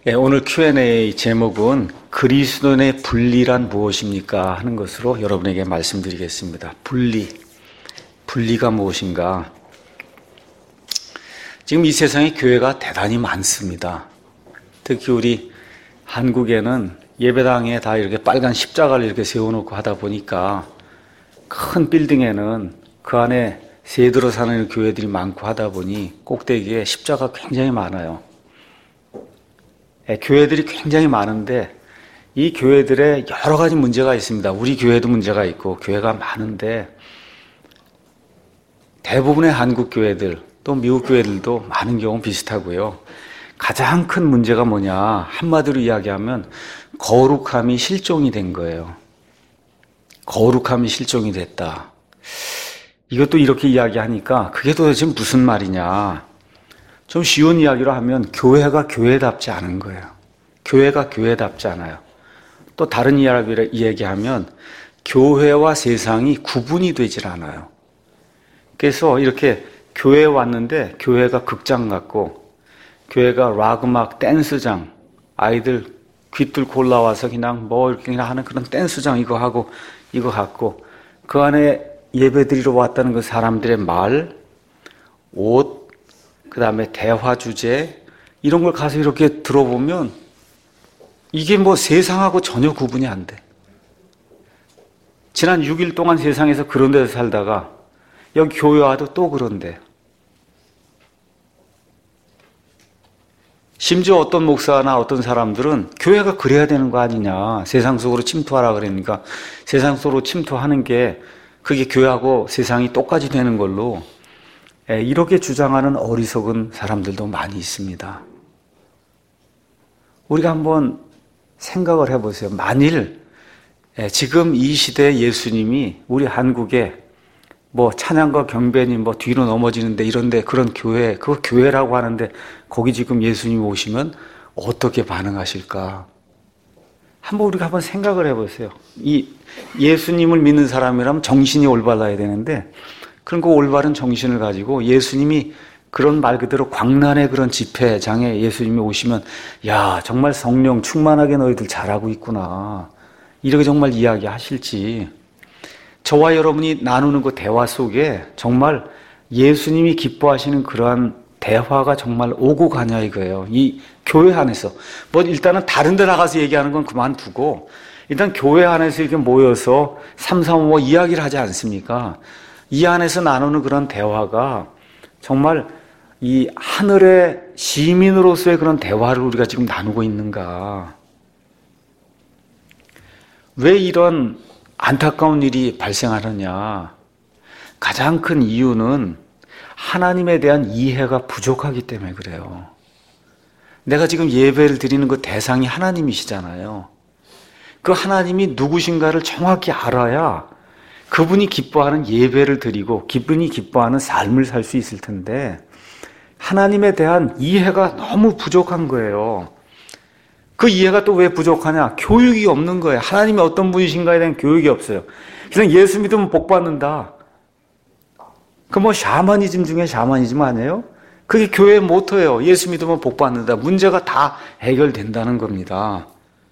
오늘 Q&A 제목은 그리스도인의 분리란 무엇입니까? 하는 것으로 여러분에게 말씀드리겠습니다. 분리가 무엇인가? 지금 이 세상에 교회가 대단히 많습니다. 특히 우리 한국에는 예배당에 다 이렇게 빨간 십자가를 이렇게 세워놓고 하다 보니까 큰 빌딩에는 그 안에 새들어 사는 교회들이 많고 하다 보니 꼭대기에 십자가 굉장히 많아요. 교회들이 굉장히 많은데 이 교회들에 여러 가지 문제가 있습니다. 우리 교회도 문제가 있고 교회가 많은데 대부분의 한국 교회들 또 미국 교회들도 많은 경우 비슷하고요. 가장 큰 문제가 뭐냐? 한마디로 이야기하면 거룩함이 실종이 된 거예요. 거룩함이 실종이 됐다. 이것도 이렇게 이야기하니까 그게 도대체 무슨 말이냐? 좀 쉬운 이야기로 하면 교회가 교회답지 않은 거예요. 교회가 교회답지 않아요. 또 다른 이야기를 얘기하면 교회와 세상이 구분이 되질 않아요. 그래서 이렇게 교회에 왔는데 교회가 극장 같고 교회가 락 음악 댄스장, 아이들 귀뚫고 올라와서 그냥 뭐 이렇게 그냥 하는 그런 댄스장 이거 하고 이거 갖고 그 안에 예배드리러 왔다는 그 사람들의 말, 옷, 그 다음에 대화 주제 이런 걸 가서 이렇게 들어보면 이게 뭐 세상하고 전혀 구분이 안 돼. 지난 6일 동안 세상에서 그런 데서 살다가 여기 교회 와도 또 그런데 심지어 어떤 목사나 어떤 사람들은 교회가 그래야 되는 거 아니냐. 세상 속으로 침투하라 그러니까 세상 속으로 침투하는 게 그게 교회하고 세상이 똑같이 되는 걸로 이렇게 주장하는 어리석은 사람들도 많이 있습니다. 우리가 한번 생각을 해보세요. 만일 지금 이 시대에 예수님이 우리 한국에 뭐 찬양과 경배니 뭐 뒤로 넘어지는데 이런데 그런 교회, 그거 교회라고 하는데 거기 지금 예수님이 오시면 어떻게 반응하실까? 우리가 한번 생각을 해보세요. 이 예수님을 믿는 사람이라면 정신이 올바라야 되는데 그런 그 올바른 정신을 가지고 예수님이 그런 말 그대로 광란의 그런 집회장에 예수님이 오시면 야 정말 성령 충만하게 너희들 잘하고 있구나 이렇게 정말 이야기하실지 저와 여러분이 나누는 그 대화 속에 정말 예수님이 기뻐하시는 그러한 대화가 정말 오고 가냐 이거예요. 이 교회 안에서 뭐 일단은 다른 데 나가서 얘기하는 건 그만두고 일단 교회 안에서 이렇게 모여서 삼삼오오 이야기를 하지 않습니까? 이 안에서 나누는 그런 대화가 정말 이 하늘의 시민으로서의 그런 대화를 우리가 지금 나누고 있는가? 왜 이런 안타까운 일이 발생하느냐? 가장 큰 이유는 하나님에 대한 이해가 부족하기 때문에 그래요. 내가 지금 예배를 드리는 그 대상이 하나님이시잖아요. 그 하나님이 누구신가를 정확히 알아야 그분이 기뻐하는 예배를 드리고 그분이 기뻐하는 삶을 살 수 있을 텐데 하나님에 대한 이해가 너무 부족한 거예요. 그 이해가 또 왜 부족하냐? 교육이 없는 거예요. 하나님이 어떤 분이신가에 대한 교육이 없어요. 그냥 예수 믿으면 복 받는다. 그 뭐 샤머니즘 중에 샤머니즘 아니에요? 그게 교회의 모토예요. 예수 믿으면 복 받는다. 문제가 다 해결된다는 겁니다.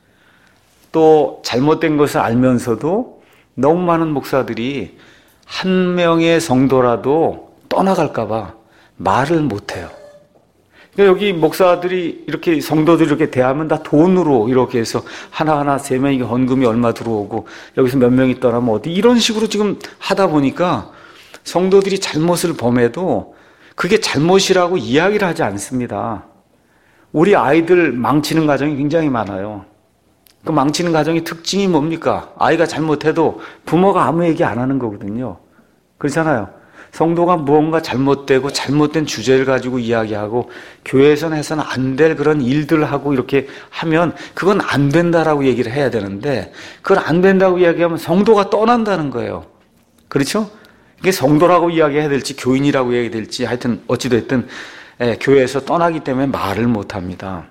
또 잘못된 것을 알면서도 너무 많은 목사들이 한 명의 성도라도 떠나갈까 봐 말을 못해요. 그러니까 여기 목사들이 이렇게 성도들이 이렇게 대하면 다 돈으로 이렇게 해서 하나하나 3명이 헌금이 얼마 들어오고 여기서 몇 명이 떠나면 어디 이런 식으로 지금 하다 보니까 성도들이 잘못을 범해도 그게 잘못이라고 이야기를 하지 않습니다. 우리 아이들 망치는 가정이 굉장히 많아요. 그 망치는 가정의 특징이 뭡니까? 아이가 잘못해도 부모가 아무 얘기 안 하는 거거든요. 그렇잖아요. 성도가 무언가 잘못되고 잘못된 주제를 가지고 이야기하고 교회에서는 해서는 안 될 그런 일들을 하고 이렇게 하면 그건 안 된다라고 얘기를 해야 되는데 그걸 안 된다고 이야기하면 성도가 떠난다는 거예요. 그렇죠? 이게 성도라고 이야기해야 될지 교인이라고 이야기해야 될지 하여튼 어찌됐든 교회에서 떠나기 때문에 말을 못합니다.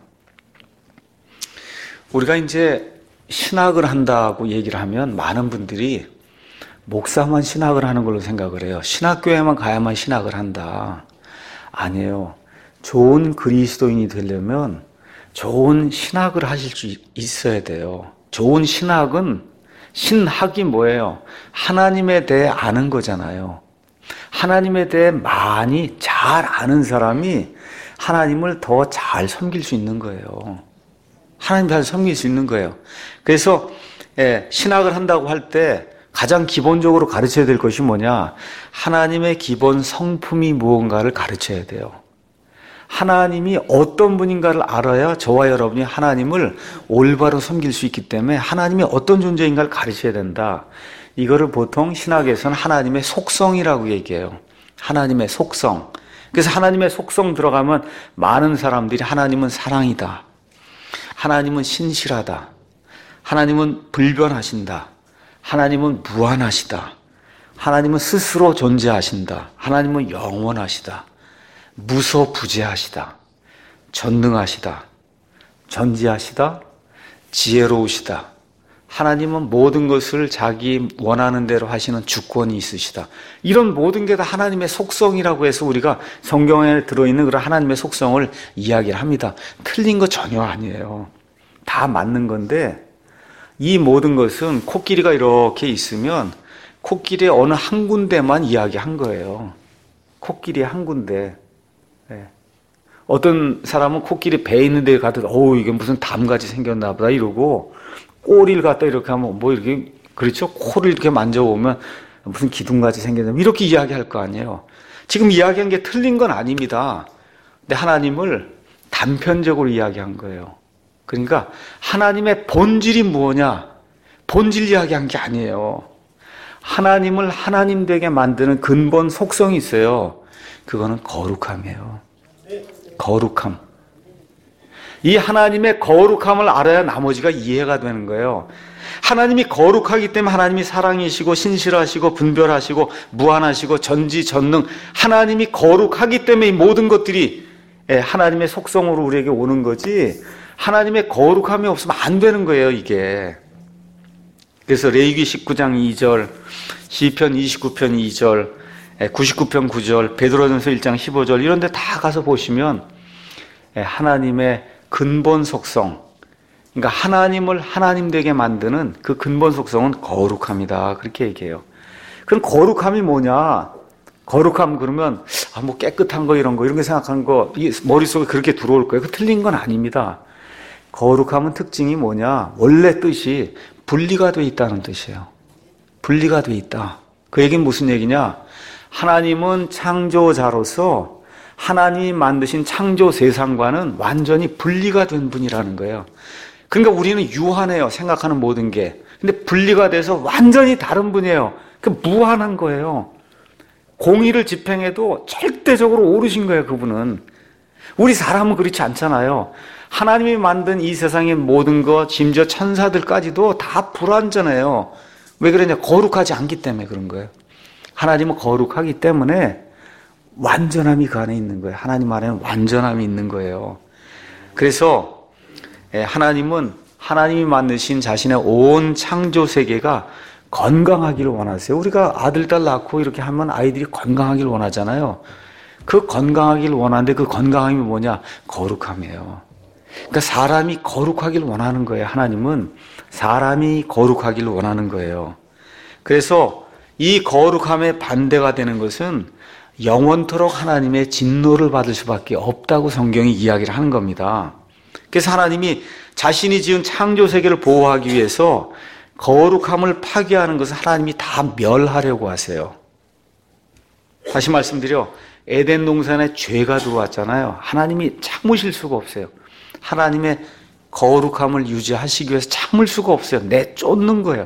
우리가 이제 신학을 한다고 얘기를 하면 많은 분들이 목사만 신학을 하는 걸로 생각을 해요. 신학교에만 가야만 신학을 한다. 아니에요. 좋은 그리스도인이 되려면 좋은 신학을 하실 수 있어야 돼요. 좋은 신학이 뭐예요? 하나님에 대해 아는 거잖아요. 하나님에 대해 많이 잘 아는 사람이 하나님을 더 잘 섬길 수 있는 거예요. 하나님 잘 섬길 수 있는 거예요. 그래서 신학을 한다고 할 때 가장 기본적으로 가르쳐야 될 것이 뭐냐? 하나님의 기본 성품이 무언가를 가르쳐야 돼요. 하나님이 어떤 분인가를 알아야 저와 여러분이 하나님을 올바로 섬길 수 있기 때문에 하나님이 어떤 존재인가를 가르쳐야 된다. 이거를 보통 신학에서는 하나님의 속성이라고 얘기해요. 하나님의 속성. 그래서 하나님의 속성 들어가면 많은 사람들이 하나님은 사랑이다. 하나님은 신실하다. 하나님은 불변하신다. 하나님은 무한하시다. 하나님은 스스로 존재하신다. 하나님은 영원하시다. 무소부재하시다. 전능하시다. 전지하시다. 지혜로우시다. 하나님은 모든 것을 자기 원하는 대로 하시는 주권이 있으시다. 이런 모든 게 다 하나님의 속성이라고 해서 우리가 성경에 들어있는 그런 하나님의 속성을 이야기를 합니다. 틀린 거 전혀 아니에요. 다 맞는 건데 이 모든 것은 코끼리가 이렇게 있으면 코끼리의 어느 한 군데만 이야기한 거예요. 코끼리의 한 군데. 어떤 사람은 코끼리 배 있는 데 가도 이게 무슨 담같이 생겼나 보다 이러고 꼬리를 갖다 이렇게 하면 이렇게 그렇죠? 코를 이렇게 만져보면 무슨 기둥같이 생겼나 이렇게 이야기할 거 아니에요. 지금 이야기한 게 틀린 건 아닙니다. 근데 하나님을 단편적으로 이야기한 거예요. 그러니까 하나님의 본질이 뭐냐? 본질 이야기한 게 아니에요. 하나님을 하나님 되게 만드는 근본 속성이 있어요. 그거는 거룩함이에요. 거룩함. 이 하나님의 거룩함을 알아야 나머지가 이해가 되는 거예요. 하나님이 거룩하기 때문에 하나님이 사랑이시고 신실하시고 분별하시고 무한하시고 전지전능 하나님이 거룩하기 때문에 이 모든 것들이 하나님의 속성으로 우리에게 오는 거지 하나님의 거룩함이 없으면 안 되는 거예요, 이게. 그래서 레위기 19장 2절, 시편 29편 2절, 99편 9절, 베드로전서 1장 15절 이런 데 다 가서 보시면 하나님의 근본 속성, 그러니까 하나님을 하나님 되게 만드는 그 근본 속성은 거룩함이다. 그렇게 얘기해요. 그럼 거룩함이 뭐냐? 거룩함 그러면 뭐 깨끗한 거 이런 거 생각하는 거 머릿속에 그렇게 들어올 거예요. 그 틀린 건 아닙니다. 거룩함은 특징이 뭐냐? 원래 뜻이 분리가 돼 있다는 뜻이에요. 분리가 돼 있다. 그 얘기는 무슨 얘기냐? 하나님은 창조자로서 하나님이 만드신 창조 세상과는 완전히 분리가 된 분이라는 거예요. 그러니까 우리는 유한해요. 생각하는 모든 게. 근데 분리가 돼서 완전히 다른 분이에요. 그 무한한 거예요. 공의를 집행해도 절대적으로 옳으신 거예요. 그분은. 우리 사람은 그렇지 않잖아요. 하나님이 만든 이 세상의 모든 것, 심지어 천사들까지도 다 불완전해요. 왜 그러냐? 거룩하지 않기 때문에 그런 거예요. 하나님은 거룩하기 때문에 완전함이 그 안에 있는 거예요. 하나님 안에는 완전함이 있는 거예요. 그래서 하나님은 하나님이 만드신 자신의 온 창조 세계가 건강하기를 원하세요. 우리가 아들, 딸 낳고 이렇게 하면 아이들이 건강하기를 원하잖아요. 그 건강하기를 원하는데 그 건강함이 뭐냐? 거룩함이에요. 그러니까 사람이 거룩하기를 원하는 거예요. 하나님은 사람이 거룩하기를 원하는 거예요. 그래서 이 거룩함의 반대가 되는 것은 영원토록 하나님의 진노를 받을 수밖에 없다고 성경이 이야기를 하는 겁니다. 그래서 하나님이 자신이 지은 창조 세계를 보호하기 위해서 거룩함을 파괴하는 것은 하나님이 다 멸하려고 하세요. 다시 말씀드려 에덴 동산에 죄가 들어왔잖아요. 하나님이 참으실 수가 없어요. 하나님의 거룩함을 유지하시기 위해서 참을 수가 없어요. 내쫓는 거예요.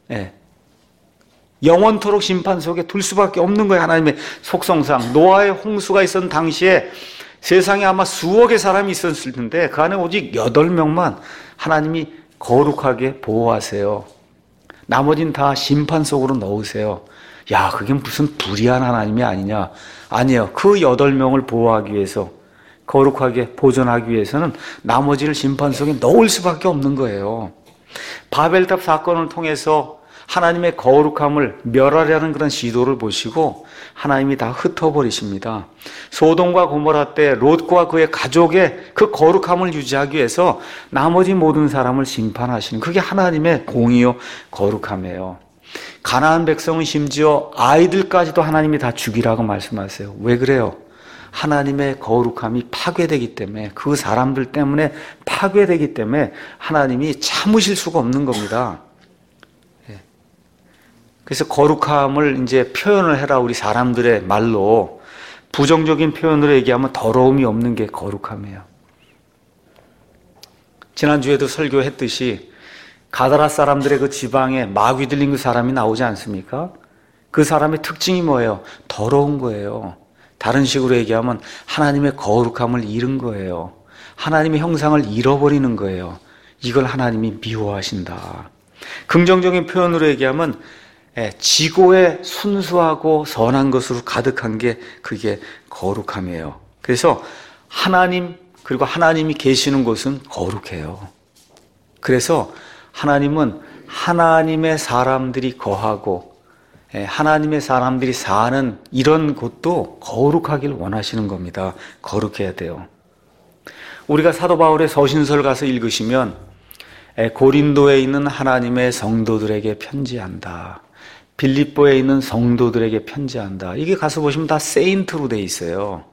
영원토록 심판 속에 둘 수밖에 없는 거예요. 하나님의 속성상. 노아의 홍수가 있었던 당시에 세상에 아마 수억의 사람이 있었을 텐데 그 안에 오직 8명만 하나님이 거룩하게 보호하세요. 나머지는 다 심판 속으로 넣으세요. 야, 그게 무슨 불의한 하나님이 아니냐. 아니에요. 그 8명을 보호하기 위해서 거룩하게 보존하기 위해서는 나머지를 심판 속에 넣을 수밖에 없는 거예요. 바벨탑 사건을 통해서 하나님의 거룩함을 멸하려는 그런 시도를 보시고 하나님이 다 흩어버리십니다. 소돔과 고모라 때 롯과 그의 가족의 그 거룩함을 유지하기 위해서 나머지 모든 사람을 심판하시는, 그게 하나님의 공의요 거룩함이에요. 가나안 백성은 심지어 아이들까지도 하나님이 다 죽이라고 말씀하세요. 왜 그래요? 하나님의 거룩함이 파괴되기 때문에, 그 사람들 때문에 파괴되기 때문에 하나님이 참으실 수가 없는 겁니다. 그래서 거룩함을 이제 표현을 해라, 우리 사람들의 말로. 부정적인 표현으로 얘기하면 더러움이 없는 게 거룩함이에요. 지난주에도 설교했듯이 가다라 사람들의 그 지방에 마귀 들린 그 사람이 나오지 않습니까? 그 사람의 특징이 뭐예요? 더러운 거예요. 다른 식으로 얘기하면 하나님의 거룩함을 잃은 거예요. 하나님의 형상을 잃어버리는 거예요. 이걸 하나님이 미워하신다. 긍정적인 표현으로 얘기하면 지고에 순수하고 선한 것으로 가득한 게 그게 거룩함이에요. 그래서 하나님, 그리고 하나님이 계시는 곳은 거룩해요. 그래서 하나님은 하나님의 사람들이 거하고 하나님의 사람들이 사는 이런 곳도 거룩하길 원하시는 겁니다. 거룩해야 돼요. 우리가 사도 바울의 서신서를 가서 읽으시면 고린도에 있는 하나님의 성도들에게 편지한다. 빌립보에 있는 성도들에게 편지한다. 이게 가서 보시면 다 세인트로 돼 있어요.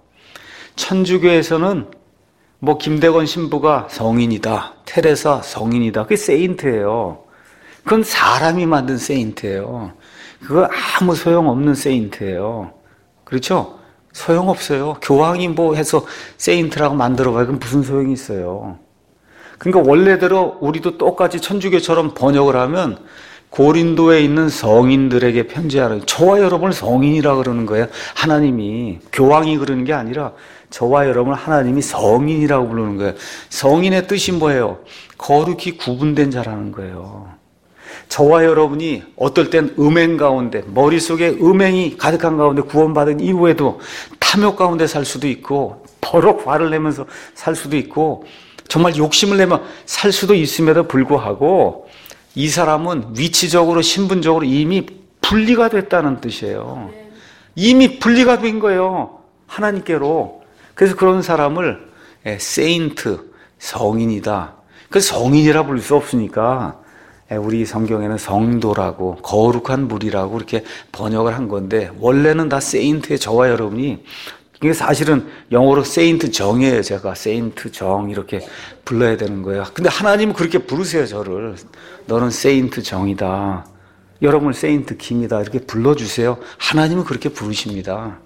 천주교에서는 뭐 김대건 신부가 성인이다, 테레사 성인이다, 그게 세인트예요. 그건 사람이 만든 세인트예요. 그거 아무 소용없는 세인트예요. 그렇죠? 소용없어요. 교황이 뭐 해서 세인트라고 만들어봐요. 그럼 무슨 소용이 있어요? 그러니까 원래대로 우리도 똑같이 천주교처럼 번역을 하면 고린도에 있는 성인들에게 편지하라. 저와 여러분을 성인이라 그러는 거예요. 하나님이. 교황이 그러는 게 아니라 저와 여러분을 하나님이 성인이라고 부르는 거예요. 성인의 뜻이 뭐예요? 거룩히 구분된 자라는 거예요. 저와 여러분이 어떨 땐 음행 가운데, 머릿속에 음행이 가득한 가운데 구원받은 이후에도 탐욕 가운데 살 수도 있고, 버럭 화를 내면서 살 수도 있고, 정말 욕심을 내면 살 수도 있음에도 불구하고 이 사람은 위치적으로, 신분적으로 이미 분리가 됐다는 뜻이에요. 이미 분리가 된 거예요. 하나님께로. 그래서 그런 사람을 세인트, 성인이다. 그래서 성인이라 부를 수 없으니까 우리 성경에는 성도라고, 거룩한 무리라고 이렇게 번역을 한 건데, 원래는 다 세인트의 저와 여러분이, 이게 사실은 영어로 세인트 정이에요. 제가 세인트 정 이렇게 불러야 되는 거예요. 근데 하나님은 그렇게 부르세요, 저를. 너는 세인트 정이다. 여러분을 세인트 김이다. 이렇게 불러주세요. 하나님은 그렇게 부르십니다.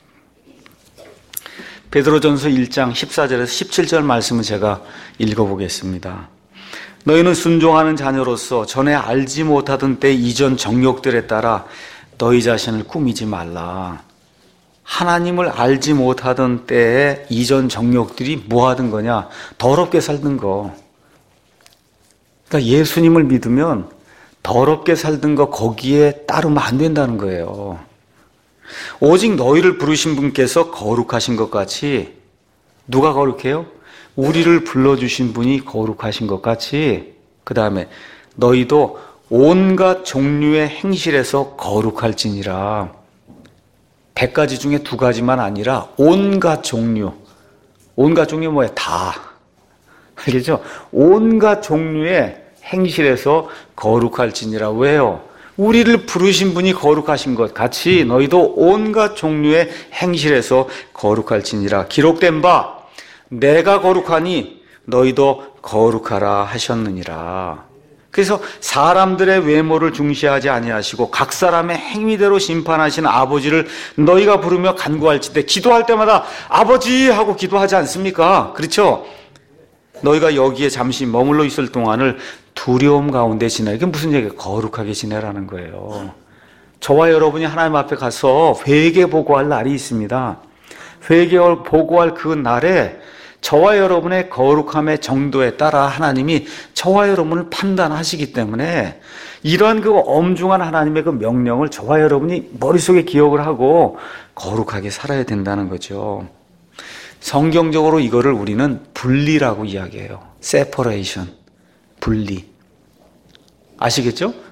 베드로전서 1장 14절에서 17절 말씀을 제가 읽어보겠습니다. 너희는 순종하는 자녀로서 전에 알지 못하던 때 이전 정욕들에 따라 너희 자신을 꾸미지 말라. 하나님을 알지 못하던 때에 이전 정욕들이 뭐 하던 거냐? 더럽게 살던 거. 그러니까 예수님을 믿으면 더럽게 살던 거 거기에 따르면 안 된다는 거예요. 오직 너희를 부르신 분께서 거룩하신 것 같이, 누가 거룩해요? 우리를 불러주신 분이 거룩하신 것 같이, 그 다음에 너희도 온갖 종류의 행실에서 거룩할지니라. 100가지 중에 2가지만 아니라 온갖 종류. 온갖 종류 뭐예요? 다. 알겠죠? 온갖 종류의 행실에서 거룩할지니라. 왜요? 우리를 부르신 분이 거룩하신 것 같이 너희도 온갖 종류의 행실에서 거룩할지니라. 기록된 바 내가 거룩하니 너희도 거룩하라 하셨느니라. 그래서 사람들의 외모를 중시하지 아니하시고 각 사람의 행위대로 심판하시는 아버지를 너희가 부르며 간구할지때, 기도할 때마다 아버지 하고 기도하지 않습니까? 그렇죠? 너희가 여기에 잠시 머물러 있을 동안을 두려움 가운데 지내. 이게 무슨 얘기예요? 거룩하게 지내라는 거예요. 저와 여러분이 하나님 앞에 가서 회개 보고할 날이 있습니다. 회개 보고할 그 날에 저와 여러분의 거룩함의 정도에 따라 하나님이 저와 여러분을 판단하시기 때문에 이러한 그 엄중한 하나님의 그 명령을 저와 여러분이 머릿속에 기억을 하고 거룩하게 살아야 된다는 거죠. 성경적으로 이거를 우리는 분리라고 이야기해요. separation, 분리. 아시겠죠?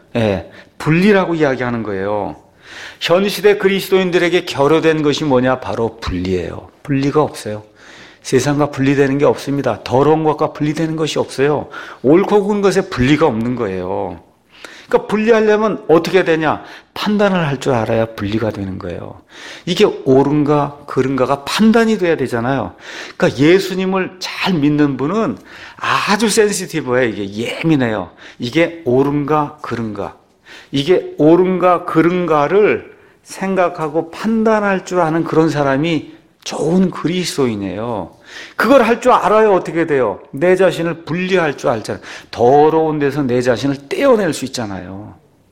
예, 분리라고 이야기하는 거예요. 현 시대 그리스도인들에게 결여된 것이 뭐냐? 바로 분리예요. 분리가 없어요. 세상과 분리되는 게 없습니다. 더러운 것과 분리되는 것이 없어요. 옳고 그른 것에 분리가 없는 거예요. 그러니까 분리하려면 어떻게 되냐? 판단을 할 줄 알아야 분리가 되는 거예요. 이게 옳은가 그른가가 판단이 돼야 되잖아요. 그러니까 예수님을 잘 믿는 분은 아주 센시티브해요. 이게 예민해요. 이게 옳은가 그른가. 이게 옳은가 그른가를 생각하고 판단할 줄 아는 그런 사람이 좋은 그리스도인이에요. 그걸 할 줄 알아야 어떻게 돼요? 내 자신을 분리할 줄 알잖아요. 더러운 데서 내 자신을 떼어낼 수 있잖아요.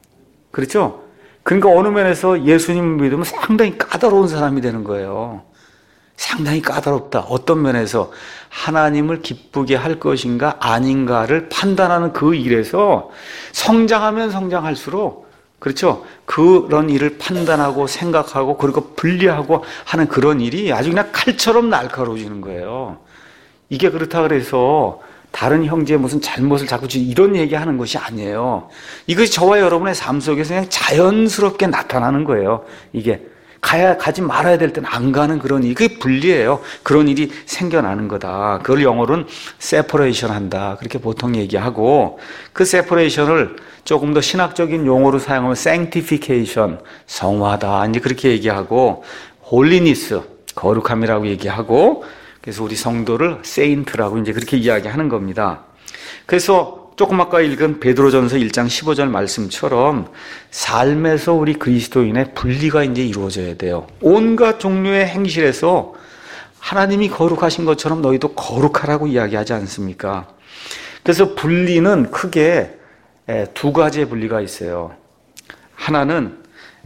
그렇죠? 그러니까 어느 면에서 예수님을 믿으면 상당히 까다로운 사람이 되는 거예요. 상당히 까다롭다. 어떤 면에서 하나님을 기쁘게 할 것인가 아닌가를 판단하는 그 일에서 성장하면 성장할수록, 그렇죠? 그런 일을 판단하고 생각하고 그리고 분리하고 하는 그런 일이 아주 그냥 칼처럼 날카로워지는 거예요. 이게 그렇다 그래서 다른 형제의 무슨 잘못을 자꾸 이런 얘기하는 것이 아니에요. 이것이 저와 여러분의 삶 속에서 그냥 자연스럽게 나타나는 거예요. 이게 가지 말아야 될 때는 안 가는 그런 일이, 그게 분리예요. 그런 일이 생겨나는 거다. 그걸 영어로는 separation 한다. 그렇게 보통 얘기하고, 그 separation을 조금 더 신학적인 용어로 사용하면 sanctification, 성화다. 이제 그렇게 얘기하고, holiness, 거룩함이라고 얘기하고, 그래서 우리 성도를 saint라고 이제 그렇게 이야기하는 겁니다. 그래서 조금 아까 읽은 베드로전서 1장 15절 말씀처럼 삶에서 우리 그리스도인의 분리가 이제 이루어져야 돼요. 온갖 종류의 행실에서 하나님이 거룩하신 것처럼 너희도 거룩하라고 이야기하지 않습니까? 그래서 분리는 크게 두 가지의 분리가 있어요. 하나는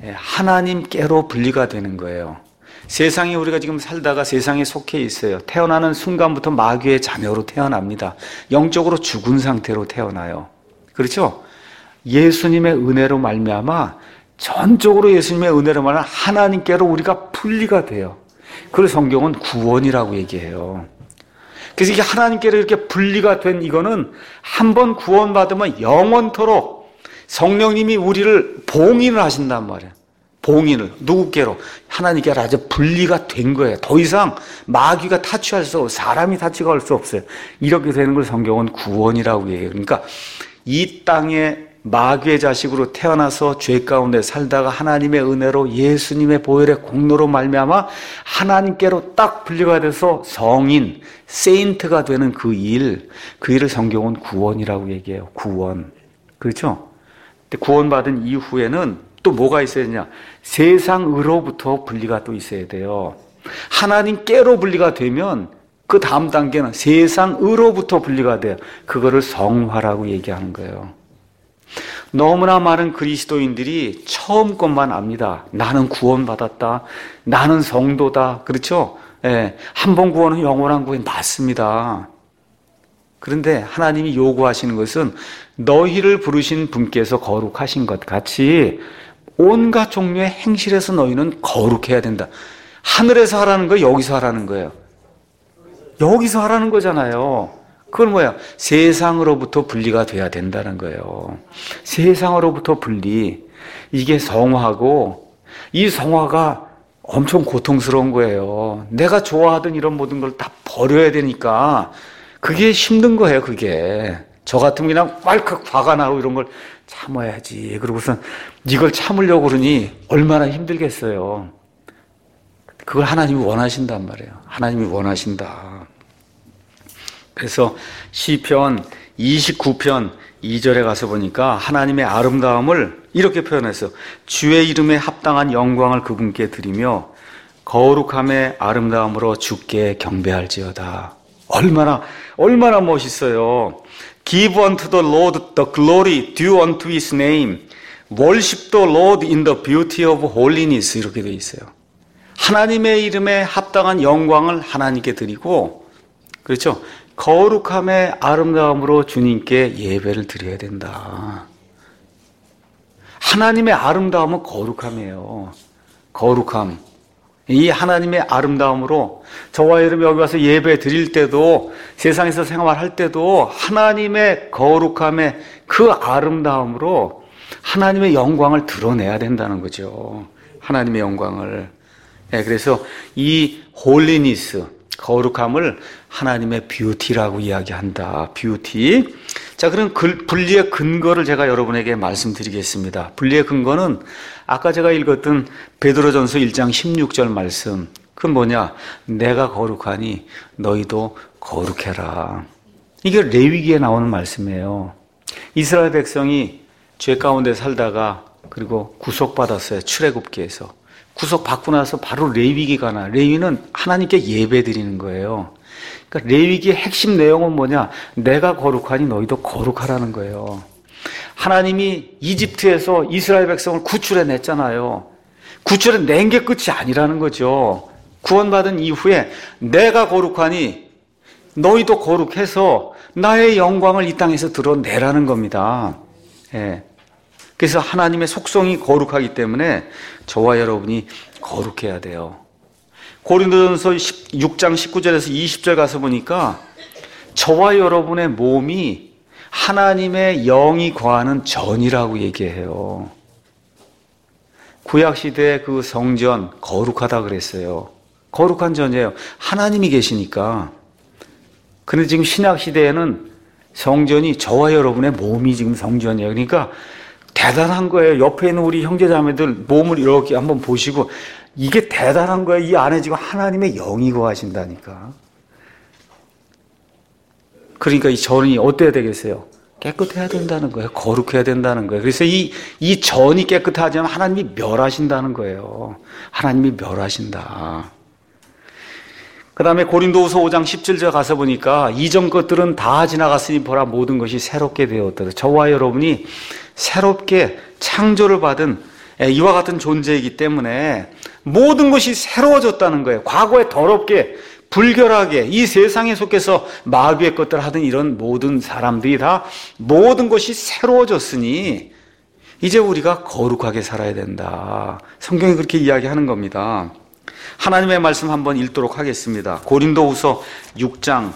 하나님께로 분리가 되는 거예요. 세상에 우리가 지금 살다가 세상에 속해 있어요. 태어나는 순간부터 마귀의 자녀로 태어납니다. 영적으로 죽은 상태로 태어나요. 그렇죠? 예수님의 은혜로 말미암아 전적으로 예수님의 은혜로 말미암아 하나님께로 우리가 분리가 돼요. 그걸 성경은 구원이라고 얘기해요. 그래서 이게 하나님께로 이렇게 분리가 된 이거는 한번 구원받으면 영원토록 성령님이 우리를 봉인을 하신단 말이에요. 봉인을 누구께로? 하나님께로 아주 분리가 된 거예요. 더 이상 마귀가 타취할 수 없어요. 사람이 타취할 수 없어요. 이렇게 되는 걸 성경은 구원이라고 얘기해요. 그러니까 이 땅에 마귀의 자식으로 태어나서 죄 가운데 살다가 하나님의 은혜로 예수님의 보혈의 공로로 말미암아 하나님께로 딱 분리가 돼서 성인, 세인트가 되는 그 일을 성경은 구원이라고 얘기해요. 구원. 그렇죠? 근데 구원받은 이후에는 또 뭐가 있어야 되냐? 세상으로부터 분리가 또 있어야 돼요. 하나님께로 분리가 되면 그 다음 단계는 세상으로부터 분리가 돼요. 그거를 성화라고 얘기하는 거예요. 너무나 많은 그리스도인들이 처음 것만 압니다. 나는 구원받았다. 나는 성도다. 그렇죠? 예, 한 번 구원은 영원한 구원 맞습니다. 그런데 하나님이 요구하시는 것은 너희를 부르신 분께서 거룩하신 것 같이 온갖 종류의 행실에서 너희는 거룩해야 된다. 하늘에서 하라는 거 여기서 하라는 거예요. 여기서 하라는 거잖아요. 그건 뭐야? 세상으로부터 분리가 돼야 된다는 거예요. 세상으로부터 분리. 이게 성화고, 이 성화가 엄청 고통스러운 거예요. 내가 좋아하던 이런 모든 걸 다 버려야 되니까 그게 힘든 거예요. 그게 저 같으면 그냥 왈칵 화가 나고 이런 걸 참아야지. 그러고선 이걸 참으려고 그러니 얼마나 힘들겠어요. 그걸 하나님이 원하신단 말이에요. 하나님이 원하신다. 그래서 시편 29편 2절에 가서 보니까 하나님의 아름다움을 이렇게 표현했어요. 주의 이름에 합당한 영광을 그분께 드리며 거룩함의 아름다움으로 주께 경배할지어다. 얼마나 멋있어요. Give unto the Lord the glory due unto His name. Worship the Lord in the beauty of holiness. 이렇게 되어 있어요. 하나님의 이름에 합당한 영광을 하나님께 드리고, 그렇죠? 거룩함의 아름다움으로 주님께 예배를 드려야 된다. 하나님의 아름다움은 거룩함이에요. 거룩함. 이 하나님의 아름다움으로 저와 여러분 여기 와서 예배 드릴 때도 세상에서 생활할 때도 하나님의 거룩함의 그 아름다움으로 하나님의 영광을 드러내야 된다는 거죠. 하나님의 영광을. 그래서 이 홀리니스, 거룩함을 하나님의 뷰티라고 이야기한다. 뷰티. 자, 그럼 분리의 근거를 제가 여러분에게 말씀드리겠습니다. 분리의 근거는 아까 제가 읽었던 베드로전서 1장 16절 말씀. 그건 뭐냐? 내가 거룩하니 너희도 거룩해라. 이게 레위기에 나오는 말씀이에요. 이스라엘 백성이 죄 가운데 살다가 그리고 구속받았어요. 출애굽기에서. 구속받고 나서 바로 레위기가 나. 레위는 하나님께 예배드리는 거예요. 그러니까 레위기의 핵심 내용은 뭐냐? 내가 거룩하니 너희도 거룩하라는 거예요. 하나님이 이집트에서 이스라엘 백성을 구출해냈잖아요. 구출해낸 게 끝이 아니라는 거죠. 구원받은 이후에 내가 거룩하니 너희도 거룩해서 나의 영광을 이 땅에서 드러내라는 겁니다. 그래서 하나님의 속성이 거룩하기 때문에 저와 여러분이 거룩해야 돼요. 고린도전서 6장 19절에서 20절 가서 보니까 저와 여러분의 몸이 하나님의 영이 거하는 전이라고 얘기해요. 구약시대의 그 성전 거룩하다 그랬어요. 거룩한 전이에요. 하나님이 계시니까. 그런데 지금 신약시대에는 성전이 저와 여러분의 몸이 지금 성전이에요. 그러니까 대단한 거예요. 옆에 있는 우리 형제자매들 몸을 이렇게 한번 보시고 이게 대단한 거예요. 이 안에 지금 하나님의 영이 거하신다니까. 그러니까 이 전이 어때야 되겠어요? 깨끗해야 된다는 거예요. 거룩해야 된다는 거예요. 그래서 이 전이 깨끗하지 않으면 하나님이 멸하신다는 거예요. 하나님이 멸하신다. 그 다음에 고린도후서 5장 17절 가서 보니까 이전 것들은 다 지나갔으니 보라 모든 것이 새롭게 되었다. 저와 여러분이 새롭게 창조를 받은 이와 같은 존재이기 때문에 모든 것이 새로워졌다는 거예요. 과거에 더럽게 불결하게 이 세상에 속해서 마귀의 것들 하던 이런 모든 사람들이 다 모든 것이 새로워졌으니 이제 우리가 거룩하게 살아야 된다. 성경이 그렇게 이야기하는 겁니다. 하나님의 말씀 한번 읽도록 하겠습니다. 고린도후서 6장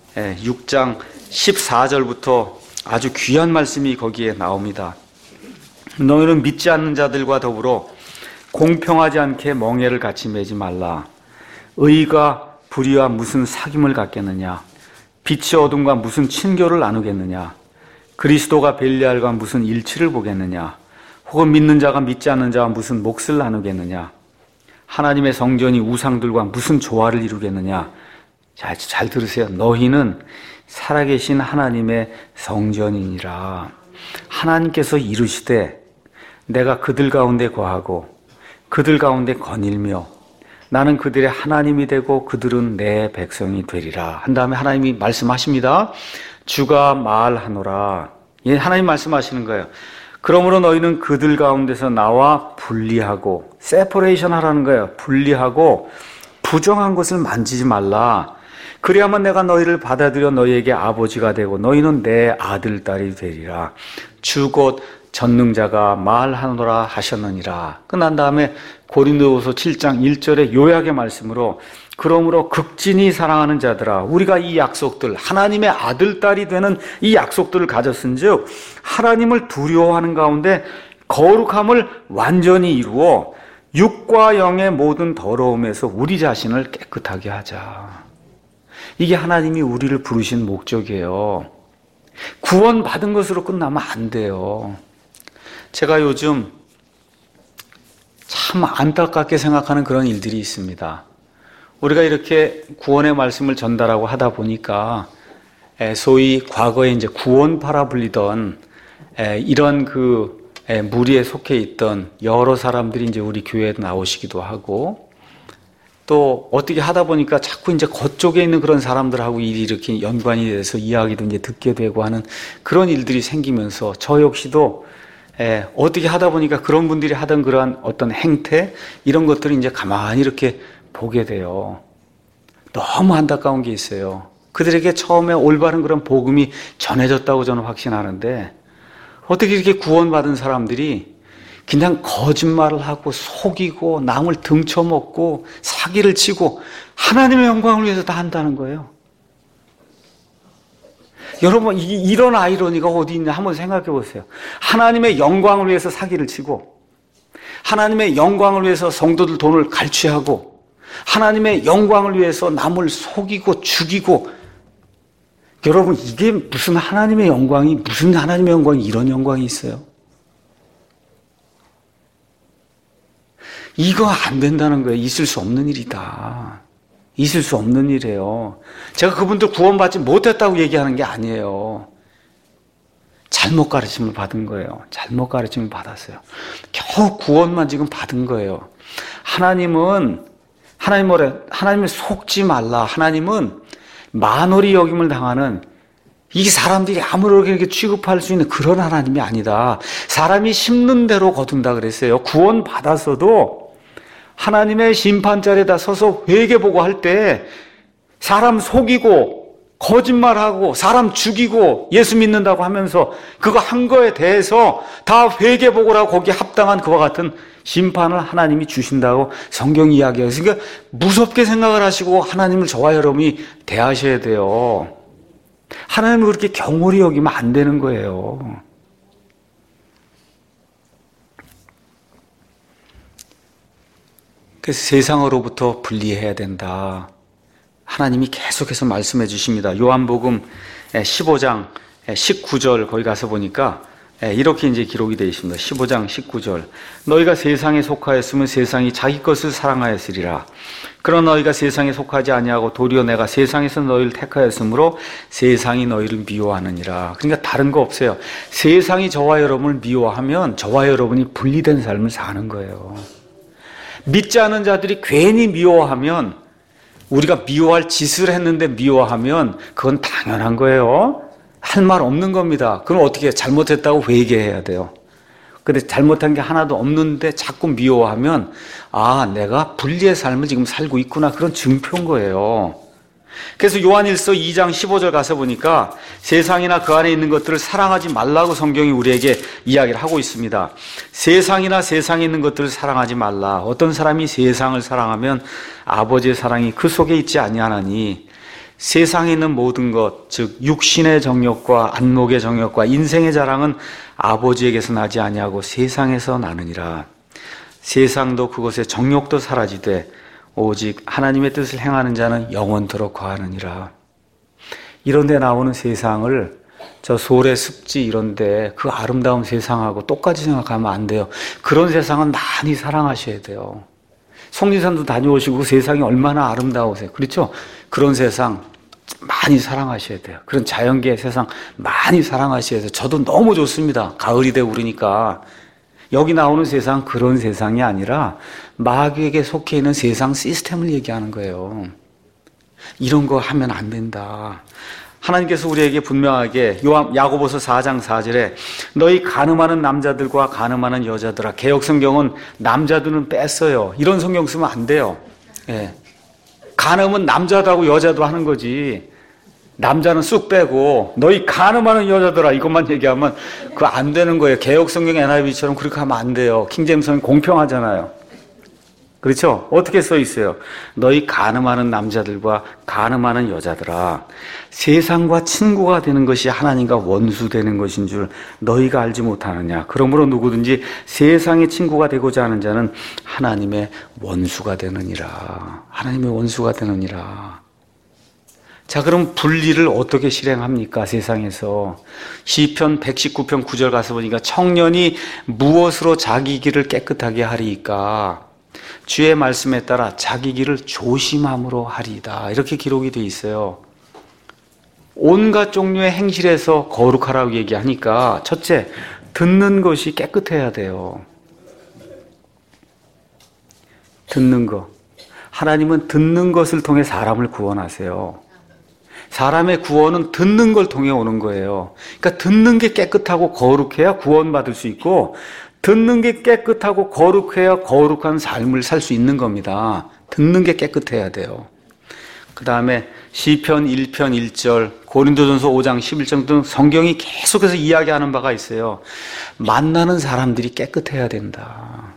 14절부터 아주 귀한 말씀이 거기에 나옵니다. 너희는 믿지 않는 자들과 더불어 공평하지 않게 멍에를 같이 매지 말라. 의가 불의와 무슨 사귐을 갖겠느냐? 빛이 어둠과 무슨 친교를 나누겠느냐? 그리스도가 벨리알과 무슨 일치를 보겠느냐? 혹은 믿는 자가 믿지 않는 자와 무슨 몫을 나누겠느냐? 하나님의 성전이 우상들과 무슨 조화를 이루겠느냐? 잘 들으세요. 너희는 살아계신 하나님의 성전이니라. 하나님께서 이르시되 내가 그들 가운데 거하고 그들 가운데 거닐며 나는 그들의 하나님이 되고 그들은 내 백성이 되리라. 한 다음에 하나님이 말씀하십니다. 주가 말하노라. 하나님 말씀하시는 거예요. 그러므로 너희는 그들 가운데서 나와 분리하고 세퍼레이션 하라는 거예요. 분리하고 부정한 것을 만지지 말라. 그래야만 내가 너희를 받아들여 너희에게 아버지가 되고 너희는 내 아들, 딸이 되리라. 주 곧 전능자가 말하노라 하셨느니라. 끝난 다음에 고린도후서 7장 1절의 요약의 말씀으로 그러므로 극진히 사랑하는 자들아 우리가 이 약속들 하나님의 아들, 딸이 되는 이 약속들을 가졌은즉 하나님을 두려워하는 가운데 거룩함을 완전히 이루어 육과 영의 모든 더러움에서 우리 자신을 깨끗하게 하자. 이게 하나님이 우리를 부르신 목적이에요. 구원받은 것으로 끝나면 안 돼요. 제가 요즘 참 안타깝게 생각하는 그런 일들이 있습니다. 우리가 이렇게 구원의 말씀을 전달하고 하다 보니까 소위 과거에 이제 구원파라 불리던 이런 그 무리에 속해 있던 여러 사람들이 이제 우리 교회에 나오시기도 하고 또 어떻게 하다 보니까 자꾸 이제 겉쪽에 있는 그런 사람들하고 일이 이렇게 연관이 돼서 이야기도 이제 듣게 되고 하는 그런 일들이 생기면서 저 역시도 어떻게 하다 보니까 그런 분들이 하던 그러한 어떤 행태 이런 것들을 이제 가만히 이렇게 보게 돼요. 너무 안타까운 게 있어요. 그들에게 처음에 올바른 그런 복음이 전해졌다고 저는 확신하는데 어떻게 이렇게 구원받은 사람들이 그냥 거짓말을 하고 속이고 남을 등쳐먹고 사기를 치고 하나님의 영광을 위해서 다 한다는 거예요. 여러분, 이런 아이러니가 어디 있냐 한번 생각해 보세요. 하나님의 영광을 위해서 사기를 치고, 하나님의 영광을 위해서 성도들 돈을 갈취하고, 하나님의 영광을 위해서 남을 속이고 죽이고, 여러분, 이게 무슨 하나님의 영광이 이런 영광이 있어요? 이거 안 된다는 거예요. 있을 수 없는 일이다. 있을 수 없는 일이에요. 제가 그분들 구원받지 못했다고 얘기하는 게 아니에요. 잘못 가르침을 받은 거예요. 잘못 가르침을 받았어요. 겨우 구원만 지금 받은 거예요. 하나님을 속지 말라. 하나님은 만홀히 여김을 당하는, 이 사람들이 아무렇게 취급할 수 있는 그런 하나님이 아니다. 사람이 심는 대로 거둔다 그랬어요. 구원 받았어도 하나님의 심판자리에다 서서 회개보고 할 때 사람 속이고 거짓말하고 사람 죽이고 예수 믿는다고 하면서 그거 한 거에 대해서 다 회개보고라고 거기에 합당한 그와 같은 심판을 하나님이 주신다고 성경이 이야기해요. 그러니까 무섭게 생각을 하시고 하나님을 저와 여러분이 대하셔야 돼요. 하나님을 그렇게 경홀히 여기면 안 되는 거예요. 그래서 세상으로부터 분리해야 된다. 하나님이 계속해서 말씀해 주십니다. 요한복음 15장 19절 거기 가서 보니까 이렇게 이제 기록이 되어 있습니다. 15장 19절. 너희가 세상에 속하였으면 세상이 자기 것을 사랑하였으리라. 그러나 너희가 세상에 속하지 아니하고 도리어 내가 세상에서 너희를 택하였으므로 세상이 너희를 미워하느니라. 그러니까 다른 거 없어요. 세상이 저와 여러분을 미워하면 저와 여러분이 분리된 삶을 사는 거예요. 믿지 않은 자들이 괜히 미워하면, 우리가 미워할 짓을 했는데 미워하면 그건 당연한 거예요. 할 말 없는 겁니다. 그럼 어떻게 해요? 잘못했다고 회개해야 돼요. 근데 잘못한 게 하나도 없는데 자꾸 미워하면, 아, 내가 분리의 삶을 지금 살고 있구나, 그런 증표인 거예요. 그래서 요한일서 2장 15절 가서 보니까 세상이나 그 안에 있는 것들을 사랑하지 말라고 성경이 우리에게 이야기를 하고 있습니다. 세상이나 세상에 있는 것들을 사랑하지 말라. 어떤 사람이 세상을 사랑하면 아버지의 사랑이 그 속에 있지 아니하나니, 세상에 있는 모든 것, 즉 육신의 정욕과 안목의 정욕과 인생의 자랑은 아버지에게서 나지 아니하고 세상에서 나느니라. 세상도 그것의 정욕도 사라지되 오직 하나님의 뜻을 행하는 자는 영원토록 거하느니라. 이런 데 나오는 세상을, 저 소래 습지 이런 데 그 아름다운 세상하고 똑같이 생각하면 안 돼요. 그런 세상은 많이 사랑하셔야 돼요. 속리산도 다녀오시고 그 세상이 얼마나 아름다우세요. 그렇죠? 그런 세상 많이 사랑하셔야 돼요. 그런 자연계의 세상 많이 사랑하셔야 돼요. 저도 너무 좋습니다. 가을이 되고 그러니까. 여기 나오는 세상 그런 세상이 아니라 마귀에게 속해 있는 세상 시스템을 얘기하는 거예요. 이런 거 하면 안 된다. 하나님께서 우리에게 분명하게 야고보서 4장 4절에 너희 간음하는 남자들과 간음하는 여자들아, 개역성경은 남자들은 뺐어요. 이런 성경 쓰면 안 돼요. 예. 간음은 남자도 하고 여자도 하는 거지. 남자는 쑥 빼고 너희 간음하는 여자들아 이것만 얘기하면 그거 안 되는 거예요. 개역성경 NIV처럼 그렇게 하면 안 돼요. 킹제임스는 공평하잖아요. 그렇죠? 어떻게 써 있어요? 너희 간음하는 남자들과 간음하는 여자들아, 세상과 친구가 되는 것이 하나님과 원수 되는 것인 줄 너희가 알지 못하느냐. 그러므로 누구든지 세상의 친구가 되고자 하는 자는 하나님의 원수가 되느니라. 하나님의 원수가 되느니라. 자, 그럼 분리를 어떻게 실행합니까? 세상에서. 시편 119편 9절 가서 보니까 청년이 무엇으로 자기 길을 깨끗하게 하리이까? 주의 말씀에 따라 자기 길을 조심함으로 하리이다. 이렇게 기록이 되어 있어요. 온갖 종류의 행실에서 거룩하라고 얘기하니까 첫째, 듣는 것이 깨끗해야 돼요. 듣는 것. 하나님은 듣는 것을 통해 사람을 구원하세요. 사람의 구원은 듣는 걸 통해 오는 거예요. 그러니까 듣는 게 깨끗하고 거룩해야 구원받을 수 있고, 듣는 게 깨끗하고 거룩해야 거룩한 삶을 살 수 있는 겁니다. 듣는 게 깨끗해야 돼요. 그 다음에 시편 1편 1절, 고린도전서 5장 11절 등 성경이 계속해서 이야기하는 바가 있어요. 만나는 사람들이 깨끗해야 된다.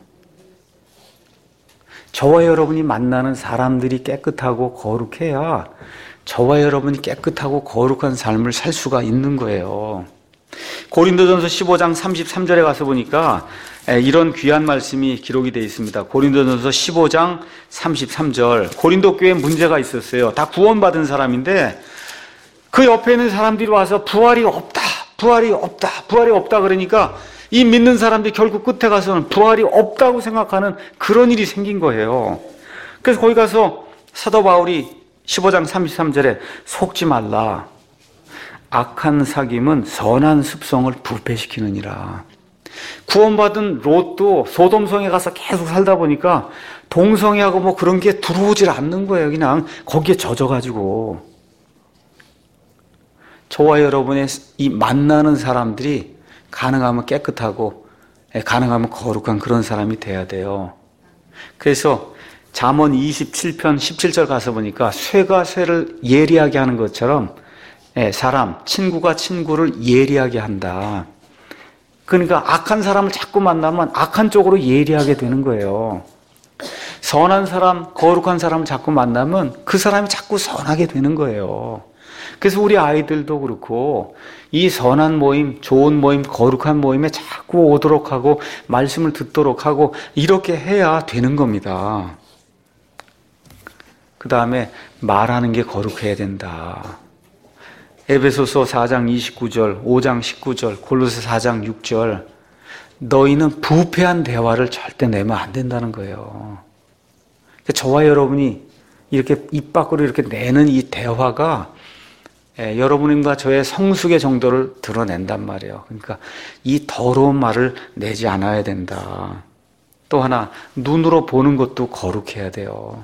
저와 여러분이 만나는 사람들이 깨끗하고 거룩해야 저와 여러분이 깨끗하고 거룩한 삶을 살 수가 있는 거예요. 고린도전서 15장 33절에 가서 보니까 이런 귀한 말씀이 기록이 되어 있습니다. 고린도전서 15장 33절. 고린도 교회에 문제가 있었어요. 다 구원받은 사람인데 그 옆에 있는 사람들이 와서 부활이 없다, 부활이 없다, 부활이 없다 그러니까 이 믿는 사람들이 결국 끝에 가서는 부활이 없다고 생각하는 그런 일이 생긴 거예요. 그래서 거기 가서 사도 바울이 15장 33절에 속지 말라. 악한 사귐은 선한 습성을 부패시키느니라. 구원받은 롯도 소돔성에 가서 계속 살다 보니까 동성애하고 뭐 그런 게 들어오질 않는 거예요. 그냥 거기에 젖어가지고. 저와 여러분의 이 만나는 사람들이 가능하면 깨끗하고 가능하면 거룩한 그런 사람이 돼야 돼요. 그래서 잠언 27편 17절 가서 보니까 쇠가 쇠를 예리하게 하는 것처럼 사람, 친구가 친구를 예리하게 한다. 그러니까 악한 사람을 자꾸 만나면 악한 쪽으로 예리하게 되는 거예요. 선한 사람, 거룩한 사람을 자꾸 만나면 그 사람이 자꾸 선하게 되는 거예요. 그래서 우리 아이들도 그렇고 이 선한 모임, 좋은 모임, 거룩한 모임에 자꾸 오도록 하고 말씀을 듣도록 하고 이렇게 해야 되는 겁니다. 그 다음에 말하는 게 거룩해야 된다. 에베소서 4장 29절, 5장 19절, 골로새 4장 6절. 너희는 부패한 대화를 절대 내면 안 된다는 거예요. 저와 여러분이 이렇게 입 밖으로 이렇게 내는 이 대화가 여러분과 저의 성숙의 정도를 드러낸단 말이에요. 그러니까 이 더러운 말을 내지 않아야 된다. 또 하나, 눈으로 보는 것도 거룩해야 돼요.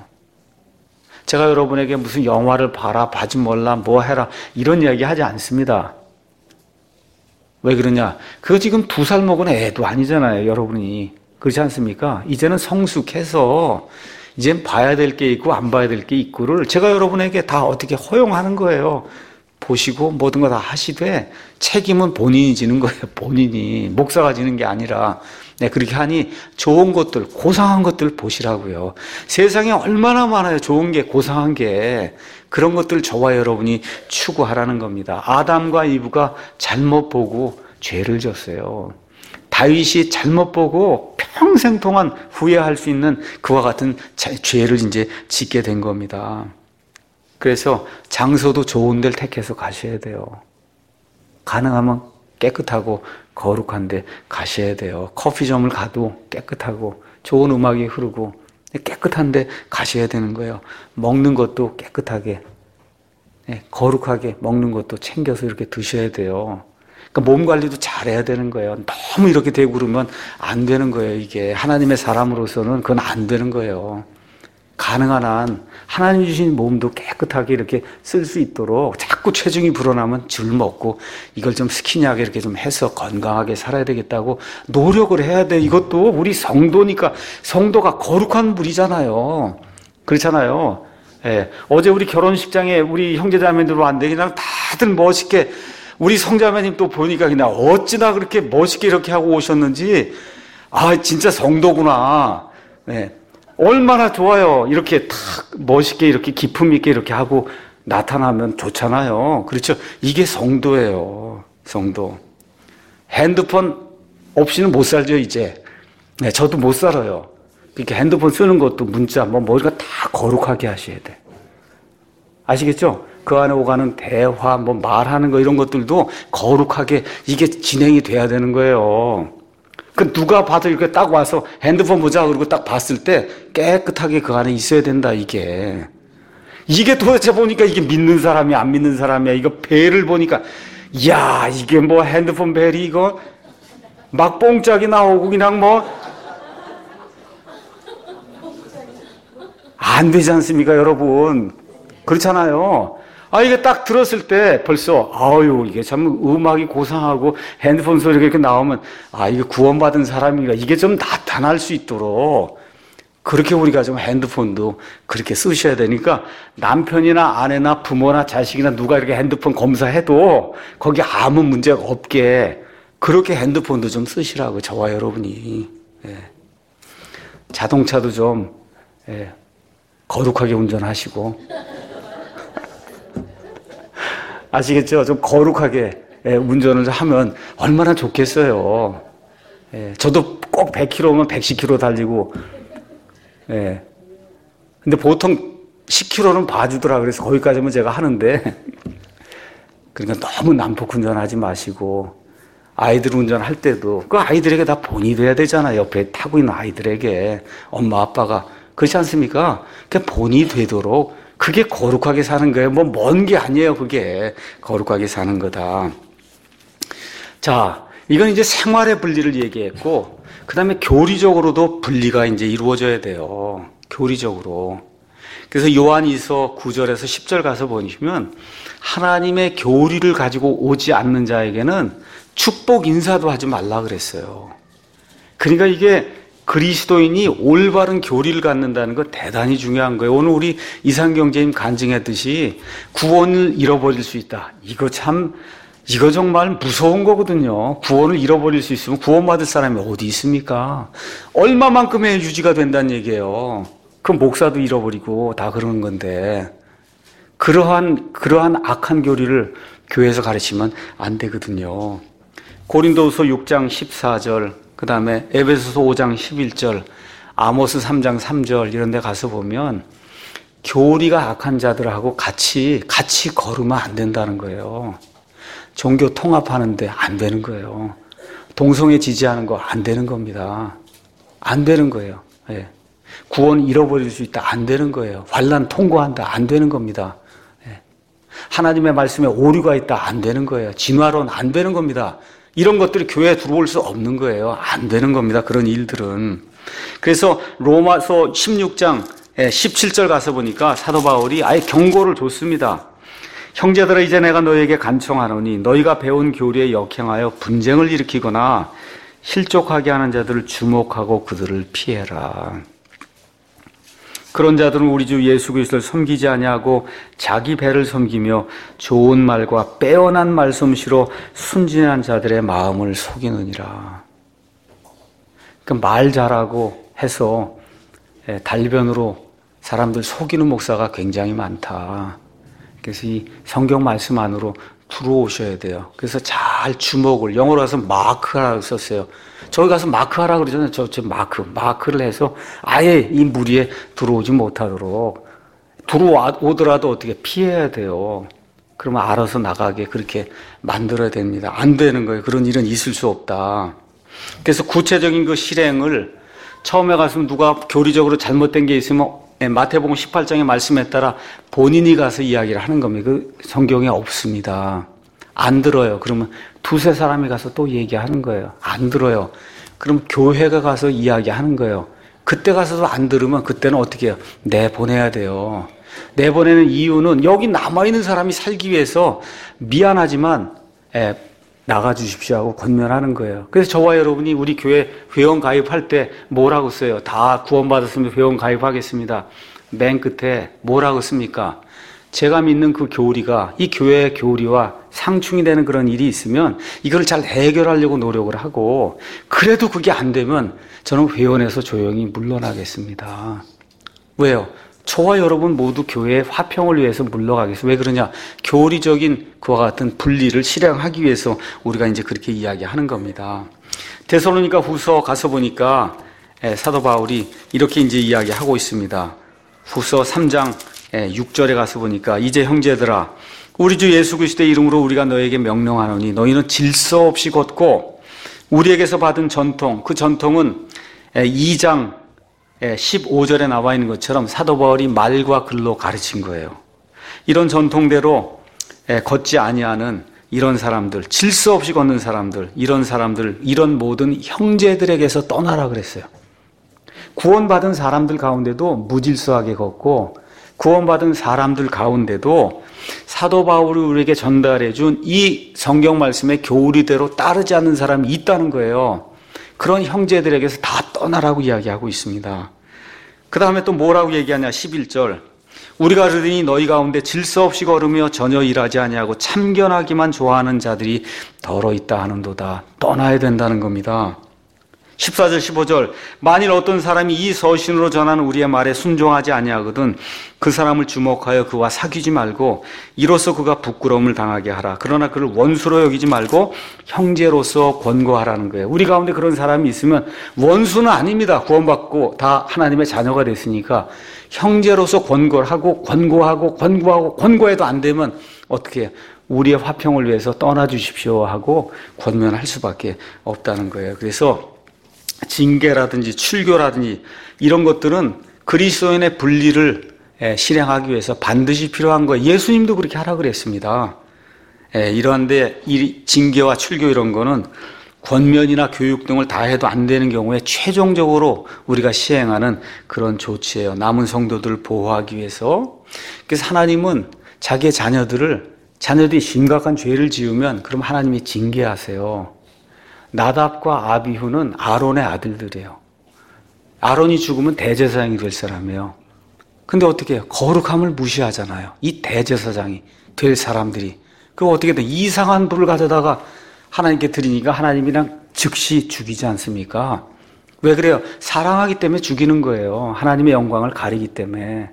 제가 여러분에게 무슨 영화를 봐라, 봐지 말라, 뭐 해라 이런 이야기 하지 않습니다. 왜 그러냐? 그거 지금 2살 먹은 애도 아니잖아요, 여러분이. 그렇지 않습니까? 이제는 성숙해서 이젠 봐야 될 게 있고 안 봐야 될 게 있고를 제가 여러분에게 다 어떻게 허용하는 거예요. 보시고 모든 거 다 하시되 책임은 본인이 지는 거예요. 본인이. 목사가 지는 게 아니라. 그렇게 하니 좋은 것들, 고상한 것들 보시라고요. 세상에 얼마나 많아요. 좋은 게, 고상한 게. 그런 것들 저와 여러분이 추구하라는 겁니다. 아담과 이브가 잘못 보고 죄를 졌어요. 다윗이 잘못 보고 평생 동안 후회할 수 있는 그와 같은 죄를 이제 짓게 된 겁니다. 그래서 장소도 좋은 데를 택해서 가셔야 돼요. 가능하면 깨끗하고 거룩한 데 가셔야 돼요. 커피점을 가도 깨끗하고 좋은 음악이 흐르고 깨끗한 데 가셔야 되는 거예요. 먹는 것도 깨끗하게, 거룩하게 먹는 것도 챙겨서 이렇게 드셔야 돼요. 그러니까 몸 관리도 잘해야 되는 거예요. 너무 이렇게 되고 그러면 안 되는 거예요. 이게 하나님의 사람으로서는 그건 안 되는 거예요. 가능한 한 하나님 주신 몸도 깨끗하게 이렇게 쓸 수 있도록 자꾸 체중이 불어나면 줄 먹고 이걸 좀 스키니하게 이렇게 좀 해서 건강하게 살아야 되겠다고 노력을 해야 돼. 이것도 우리 성도니까 성도가 거룩한 분이잖아요. 그렇잖아요. 어제 우리 결혼식장에 우리 형제자매들 왔는데 그냥 다들 멋있게 우리 성자매님 또 보니까 그냥 어찌나 그렇게 멋있게 이렇게 하고 오셨는지 진짜 성도구나. 얼마나 좋아요. 이렇게 탁 멋있게 이렇게 기품 있게 이렇게 하고 나타나면 좋잖아요. 그렇죠? 이게 성도예요. 성도. 핸드폰 없이는 못 살죠, 이제. 저도 못 살아요. 이렇게 핸드폰 쓰는 것도 문자, 머리가 다 거룩하게 하셔야 돼. 아시겠죠? 그 안에 오가는 대화, 말하는 거 이런 것들도 거룩하게 이게 진행이 돼야 되는 거예요. 그 누가 봐도 이렇게 딱 와서 핸드폰 보자 그러고 딱 봤을 때 깨끗하게 그 안에 있어야 된다, 이게. 이게 도대체 보니까 이게 믿는 사람이 안 믿는 사람이야. 이거 벨을 보니까 이야, 이게 핸드폰 벨이 이거 막 뽕짝이 나오고 그냥 안 되지 않습니까, 여러분? 그렇잖아요. 이게 딱 들었을 때 벌써, 이게 참 음악이 고상하고 핸드폰 소리가 이렇게 나오면, 이게 구원받은 사람이니까 이게 좀 나타날 수 있도록 그렇게 우리가 좀 핸드폰도 그렇게 쓰셔야 되니까 남편이나 아내나 부모나 자식이나 누가 이렇게 핸드폰 검사해도 거기 아무 문제가 없게 그렇게 핸드폰도 좀 쓰시라고, 저와 여러분이. 자동차도 좀, 거룩하게 운전하시고. 아시겠죠? 좀 거룩하게 운전을 하면 얼마나 좋겠어요. 저도 꼭 100km면 110km 달리고, 근데 보통 10km는 봐주더라. 그래서 거기까지는 제가 하는데, 그러니까 너무 난폭 운전하지 마시고, 아이들 운전할 때도, 그 아이들에게 다 본이 돼야 되잖아요. 옆에 타고 있는 아이들에게. 엄마, 아빠가. 그렇지 않습니까? 그게 본이 되도록, 그게 거룩하게 사는 거예요. 뭐, 먼 게 아니에요. 그게. 거룩하게 사는 거다. 자, 이건 이제 생활의 분리를 얘기했고, 그 다음에 교리적으로도 분리가 이제 이루어져야 돼요. 교리적으로. 그래서 요한이서 9절에서 10절 가서 보시면 하나님의 교리를 가지고 오지 않는 자에게는 축복 인사도 하지 말라 그랬어요. 그러니까 이게 그리스도인이 올바른 교리를 갖는다는 거 대단히 중요한 거예요. 오늘 우리 이상경제님 간증했듯이 구원을 잃어버릴 수 있다. 이거 정말 무서운 거거든요. 구원을 잃어버릴 수 있으면 구원받을 사람이 어디 있습니까? 얼마만큼의 유지가 된다는 얘기예요. 그 목사도 잃어버리고 다 그러는 건데, 그러한 악한 교리를 교회에서 가르치면 안 되거든요. 고린도후서 6장 14절, 그 다음에 에베소서 5장 11절, 아모스 3장 3절 이런 데 가서 보면 교리가 악한 자들하고 같이 걸으면 안 된다는 거예요. 종교 통합하는데 안 되는 거예요. 동성애 지지하는 거 안 되는 겁니다. 안 되는 거예요. 예. 구원 잃어버릴 수 있다. 안 되는 거예요. 환난 통과한다. 안 되는 겁니다. 예. 하나님의 말씀에 오류가 있다. 안 되는 거예요. 진화론 안 되는 겁니다. 이런 것들이 교회에 들어올 수 없는 거예요. 안 되는 겁니다. 그런 일들은. 그래서 로마서 16장 17절 가서 보니까 사도 바울이 아예 경고를 줬습니다. 형제들아, 이제 내가 너희에게 간청하노니 너희가 배운 교리에 역행하여 분쟁을 일으키거나 실족하게 하는 자들을 주목하고 그들을 피해라. 그런 자들은 우리 주 예수 그리스도를 섬기지 아니하고 자기 배를 섬기며 좋은 말과 빼어난 말솜씨로 순진한 자들의 마음을 속이느니라. 그러니까 말 잘하고 해서 달변으로 사람들 속이는 목사가 굉장히 많다. 그래서 이 성경 말씀 안으로 들어오셔야 돼요. 그래서 잘 주목을, 영어로 가서 마크하라고 썼어요. 저기 가서 마크하라고 그러잖아요. 저 마크를 해서 아예 이 무리에 들어오지 못하도록, 들어오더라도 어떻게 피해야 돼요. 그러면 알아서 나가게 그렇게 만들어야 됩니다. 안 되는 거예요. 그런 일은 있을 수 없다. 그래서 구체적인 그 실행을 처음에 가서 누가 교리적으로 잘못된 게 있으면 마태복음 18장의 말씀에 따라 본인이 가서 이야기를 하는 겁니다. 그 성경에 없습니다. 안 들어요. 그러면 두세 사람이 가서 또 얘기하는 거예요. 안 들어요. 그럼 교회가 가서 이야기하는 거예요. 그때 가서도 안 들으면 그때는 어떻게 해요? 내보내야 돼요. 내보내는 이유는 여기 남아있는 사람이 살기 위해서 미안하지만 나가주십시오 하고 권면하는 거예요. 그래서 저와 여러분이 우리 교회 회원 가입할 때 뭐라고 써요? 다 구원받았으면 회원 가입하겠습니다. 맨 끝에 뭐라고 씁니까? 제가 믿는 그 교리가 이 교회의 교리와 상충이 되는 그런 일이 있으면 이걸 잘 해결하려고 노력을 하고, 그래도 그게 안 되면 저는 회원에서 조용히 물러나겠습니다. 왜요? 저와 여러분 모두 교회의 화평을 위해서 물러가겠어요. 왜 그러냐? 교리적인 그와 같은 분리를 실행하기 위해서 우리가 이제 그렇게 이야기하는 겁니다. 데살로니가 후서 가서 보니까 사도 바울이 이렇게 이제 이야기하고 있습니다. 후서 3장 6절에 가서 보니까 이제 형제들아, 우리 주 예수 그리스도의 이름으로 우리가 너에게 명령하노니 너희는 질서 없이 걷고 우리에게서 받은 전통, 그 전통은 2장 15절에 나와 있는 것처럼 사도 바울이 말과 글로 가르친 거예요. 이런 전통대로 걷지 아니하는 이런 사람들, 질서 없이 걷는 사람들, 이런 모든 형제들에게서 떠나라 그랬어요. 구원받은 사람들 가운데도 무질서하게 걷고, 구원받은 사람들 가운데도 사도 바울이 우리에게 전달해 준 이 성경 말씀의 교리대로 따르지 않는 사람이 있다는 거예요. 그런 형제들에게서 다 떠나라고 이야기하고 있습니다. 그 다음에 또 뭐라고 얘기하냐? 11절. 우리가 그러니 너희 가운데 질서 없이 걸으며 전혀 일하지 아니하고 참견하기만 좋아하는 자들이 더러 있다 하는도다. 떠나야 된다는 겁니다. 14절 15절 만일 어떤 사람이 이 서신으로 전하는 우리의 말에 순종하지 아니하거든 그 사람을 주목하여 그와 사귀지 말고 이로써 그가 부끄러움을 당하게 하라. 그러나 그를 원수로 여기지 말고 형제로서 권고하라는 거예요. 우리 가운데 그런 사람이 있으면 원수는 아닙니다. 구원받고 다 하나님의 자녀가 됐으니까 형제로서 권고해도 안 되면 어떻게 해요? 우리의 화평을 위해서 떠나주십시오 하고 권면할 수밖에 없다는 거예요. 그래서 징계라든지 출교라든지 이런 것들은 그리스도인의 분리를 실행하기 위해서 반드시 필요한 거예요. 예수님도 그렇게 하라 그랬습니다. 이러한데 이 징계와 출교 이런 거는 권면이나 교육 등을 다 해도 안 되는 경우에 최종적으로 우리가 시행하는 그런 조치예요. 남은 성도들을 보호하기 위해서. 그래서 하나님은 자기의 자녀들이 심각한 죄를 지으면 그럼 하나님이 징계하세요. 나답과 아비후는 아론의 아들들이에요. 아론이 죽으면 대제사장이 될 사람이에요. 근데 어떻게 해요? 거룩함을 무시하잖아요. 이 대제사장이 될 사람들이. 그거 어떻게 돼? 이상한 불을 가져다가 하나님께 드리니까 하나님이랑 즉시 죽이지 않습니까? 왜 그래요? 사랑하기 때문에 죽이는 거예요. 하나님의 영광을 가리기 때문에.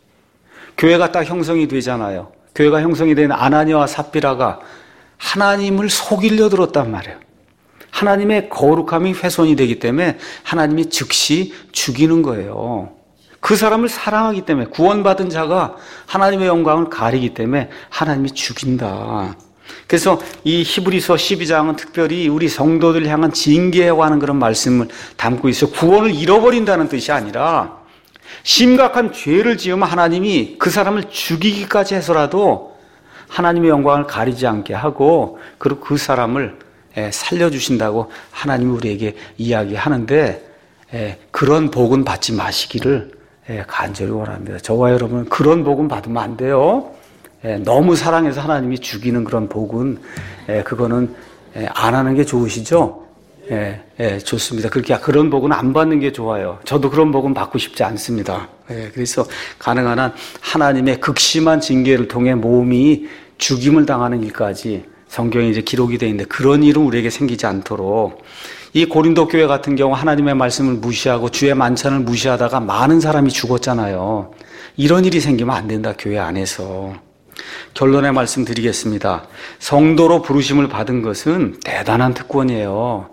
교회가 딱 형성이 되잖아요. 교회가 형성이 된 아나니아와 삽비라가 하나님을 속이려 들었단 말이에요. 하나님의 거룩함이 훼손이 되기 때문에 하나님이 즉시 죽이는 거예요. 그 사람을 사랑하기 때문에 구원받은 자가 하나님의 영광을 가리기 때문에 하나님이 죽인다. 그래서 이 히브리서 12장은 특별히 우리 성도들 향한 징계에 관한 그런 말씀을 담고 있어요. 구원을 잃어버린다는 뜻이 아니라 심각한 죄를 지으면 하나님이 그 사람을 죽이기까지 해서라도 하나님의 영광을 가리지 않게 하고 그리고 그 사람을 살려주신다고 하나님이 우리에게 이야기하는데 그런 복은 받지 마시기를 간절히 원합니다. 저와 여러분은 그런 복은 받으면 안 돼요. 너무 사랑해서 하나님이 죽이는 그런 복은 그거는 안 하는 게 좋으시죠? 좋습니다. 그런 복은 안 받는 게 좋아요. 저도 그런 복은 받고 싶지 않습니다. 그래서 가능한 한 하나님의 극심한 징계를 통해 몸이 죽임을 당하는 일까지 성경에 이제 기록이 되어 있는데 그런 일은 우리에게 생기지 않도록 이 고린도 교회 같은 경우 하나님의 말씀을 무시하고 주의 만찬을 무시하다가 많은 사람이 죽었잖아요. 이런 일이 생기면 안 된다, 교회 안에서. 결론의 말씀 드리겠습니다. 성도로 부르심을 받은 것은 대단한 특권이에요.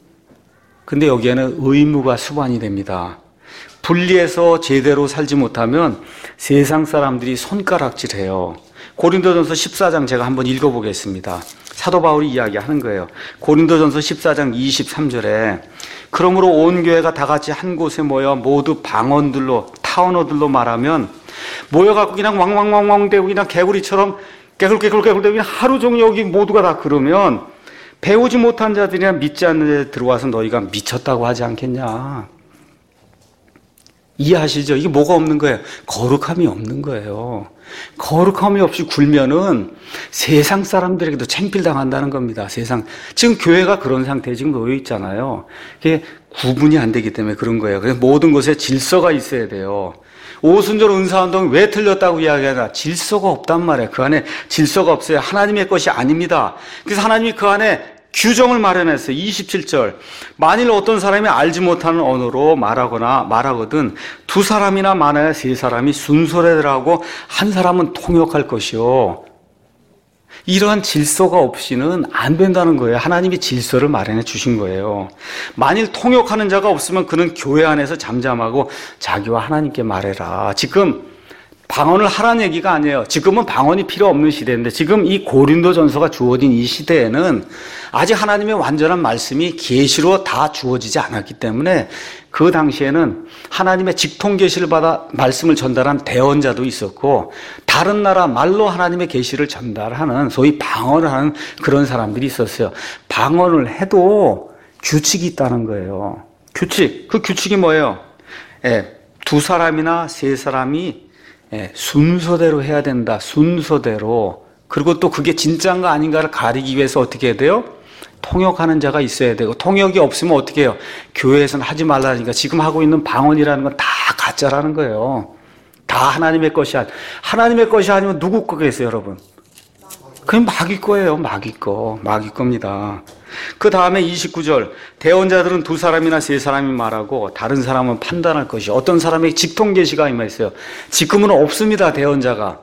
근데 여기에는 의무가 수반이 됩니다. 분리해서 제대로 살지 못하면 세상 사람들이 손가락질해요. 고린도전서 14장 제가 한번 읽어보겠습니다. 사도 바울이 이야기하는 거예요. 고린도전서 14장 23절에 그러므로 온 교회가 다 같이 한 곳에 모여 모두 방언들로 타언어들로 말하면 모여갖고 그냥 왕왕왕왕 대고 그냥 개구리처럼 깨굴깨굴 대고 하루 종일 여기 모두가 다 그러면 배우지 못한 자들이나 믿지 않는 자들이 들어와서 너희가 미쳤다고 하지 않겠냐. 이해하시죠? 이게 뭐가 없는 거예요? 거룩함이 없는 거예요. 거룩함이 없이 굴면은 세상 사람들에게도 창필당한다는 겁니다. 지금 교회가 그런 상태에 지금 놓여 있잖아요. 이게 구분이 안 되기 때문에 그런 거예요. 그래서 모든 것에 질서가 있어야 돼요. 오순절 은사운동이 왜 틀렸다고 이야기하나? 질서가 없단 말이에요. 그 안에 질서가 없어요. 하나님의 것이 아닙니다. 그래서 하나님이 그 안에 규정을 마련했어요. 27절. 만일 어떤 사람이 알지 못하는 언어로 말하거든 두 사람이나 많아야 세 사람이 순서대로하고 한 사람은 통역할 것이요. 이러한 질서가 없이는 안 된다는 거예요. 하나님이 질서를 마련해 주신 거예요. 만일 통역하는 자가 없으면 그는 교회 안에서 잠잠하고 자기와 하나님께 말해라. 지금 방언을 하라는 얘기가 아니에요. 지금은 방언이 필요 없는 시대인데 지금 이 고린도전서가 주어진 이 시대에는 아직 하나님의 완전한 말씀이 계시로 다 주어지지 않았기 때문에 그 당시에는 하나님의 직통 계시를 받아 말씀을 전달한 대언자도 있었고 다른 나라 말로 하나님의 계시를 전달하는 소위 방언을 하는 그런 사람들이 있었어요. 방언을 해도 규칙이 있다는 거예요. 규칙. 그 규칙이 뭐예요? 두 사람이나 세 사람이 순서대로 해야 된다. 순서대로. 그리고 또 그게 진짜인가 아닌가를 가리기 위해서 어떻게 해야 돼요? 통역하는 자가 있어야 되고 통역이 없으면 어떻게 해요? 교회에서는 하지 말라니까 지금 하고 있는 방언이라는 건 다 가짜라는 거예요. 다 하나님의 것이 하나님의 것이 아니면 누구 거겠어요, 여러분? 그건 마귀 거예요. 마귀 겁니다. 그 다음에 29절, 대언자들은 두 사람이나 세 사람이 말하고 다른 사람은 판단할 것이. 어떤 사람에게 직통 계시가 임하였어요. 지금은 없습니다. 대언자가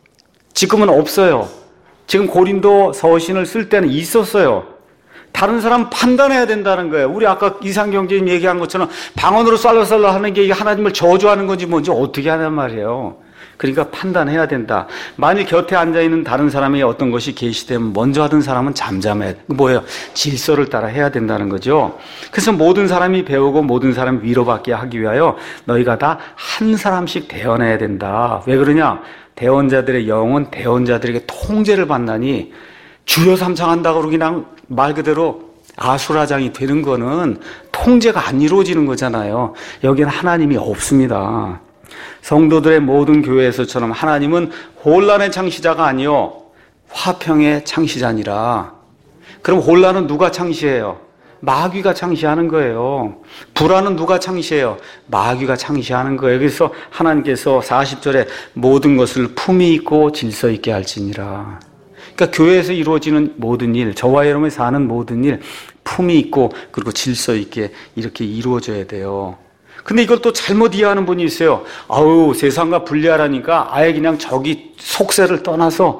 지금은 없어요. 지금 고린도 서신을 쓸 때는 있었어요. 다른 사람 판단해야 된다는 거예요. 우리 아까 이상경제님 얘기한 것처럼 방언으로 쌀라쌀라 하는 게 하나님을 저주하는 건지 뭔지 어떻게 하냔 말이에요. 그러니까 판단해야 된다. 만일 곁에 앉아있는 다른 사람에게 어떤 것이 계시되면 먼저 하던 사람은 잠잠해. 뭐예요? 질서를 따라 해야 된다는 거죠. 그래서 모든 사람이 배우고 모든 사람이 위로받게 하기 위하여 너희가 다 한 사람씩 대언해야 된다. 왜 그러냐? 대언자들의 영은 대언자들에게 통제를 받나니 주여 삼창한다고 그냥 말 그대로 아수라장이 되는 거는 통제가 안 이루어지는 거잖아요. 여기는 하나님이 없습니다. 성도들의 모든 교회에서처럼 하나님은 혼란의 창시자가 아니요 화평의 창시자니라. 그럼 혼란은 누가 창시해요? 마귀가 창시하는 거예요. 불안은 누가 창시해요? 마귀가 창시하는 거예요. 그래서 하나님께서 40절에 모든 것을 품위 있고 질서 있게 할지니라. 그러니까 교회에서 이루어지는 모든 일, 저와 여러분이 사는 모든 일 품위 있고 그리고 질서 있게 이렇게 이루어져야 돼요. 근데 이걸 또 잘못 이해하는 분이 있어요. 아우, 세상과 분리하라니까 아예 그냥 저기 속세를 떠나서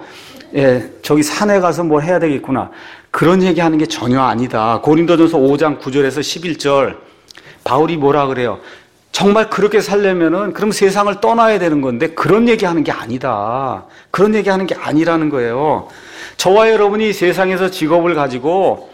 저기 산에 가서 뭘 해야 되겠구나. 그런 얘기하는 게 전혀 아니다. 고린도전서 5장 9절에서 11절 바울이 뭐라 그래요? 정말 그렇게 살려면은 그럼 세상을 떠나야 되는 건데 그런 얘기하는 게 아니다. 그런 얘기하는 게 아니라는 거예요. 저와 여러분이 세상에서 직업을 가지고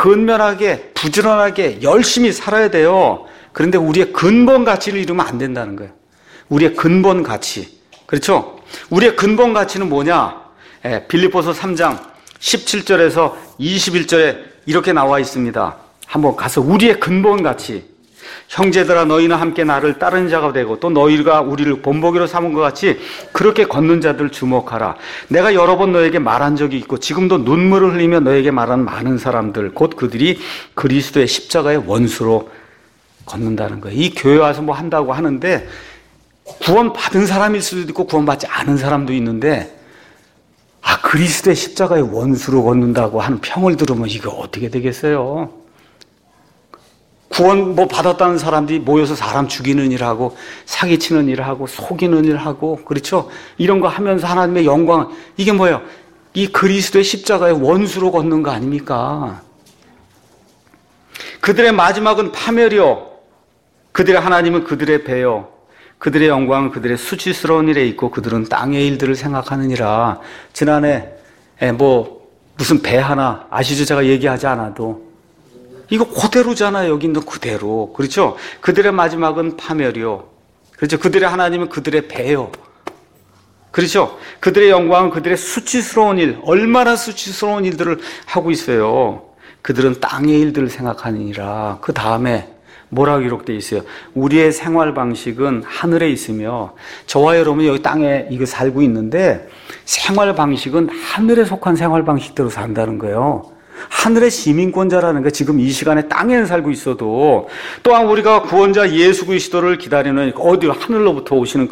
근면하게 부지런하게 열심히 살아야 돼요. 그런데 우리의 근본 가치를 잃으면 안 된다는 거예요. 우리의 근본 가치. 그렇죠? 우리의 근본 가치는 뭐냐? 빌립보서 3장 17절에서 21절에 이렇게 나와 있습니다. 한번 가서 우리의 근본 가치. 형제들아 너희는 함께 나를 따르는 자가 되고 또 너희가 우리를 본보기로 삼은 것 같이 그렇게 걷는 자들 주목하라. 내가 여러 번 너에게 말한 적이 있고 지금도 눈물을 흘리며 너에게 말하는 많은 사람들 곧 그들이 그리스도의 십자가의 원수로 걷는다는 거예요. 이 교회 와서 뭐 한다고 하는데 구원 받은 사람일 수도 있고 구원받지 않은 사람도 있는데 그리스도의 십자가의 원수로 걷는다고 하는 평을 들으면 이거 어떻게 되겠어요? 구원 뭐 받았다는 사람들이 모여서 사람 죽이는 일하고 사기치는 일하고 속이는 일하고 그렇죠? 이런 거 하면서 하나님의 영광 이게 뭐예요? 이 그리스도의 십자가의 원수로 걷는 거 아닙니까? 그들의 마지막은 파멸이요. 그들의 하나님은 그들의 배요. 그들의 영광은 그들의 수치스러운 일에 있고 그들은 땅의 일들을 생각하느니라. 지난해 무슨 배 하나 아시죠? 제가 얘기하지 않아도 이거 그대로잖아요. 여기 있는 그대로. 그렇죠? 그들의 마지막은 파멸이요. 그렇죠? 그들의 하나님은 그들의 배요. 그렇죠? 그들의 영광은 그들의 수치스러운 일, 얼마나 수치스러운 일들을 하고 있어요. 그들은 땅의 일들을 생각하느니라. 그 다음에 뭐라고 기록되어 있어요? 우리의 생활 방식은 하늘에 있으며 저와 여러분이 여기 땅에 이거 살고 있는데 생활 방식은 하늘에 속한 생활 방식대로 산다는 거예요. 하늘의 시민권자라는 게 지금 이 시간에 땅에 살고 있어도 또한 우리가 구원자 예수 그리스도를 기다리는 어디 하늘로부터 오시는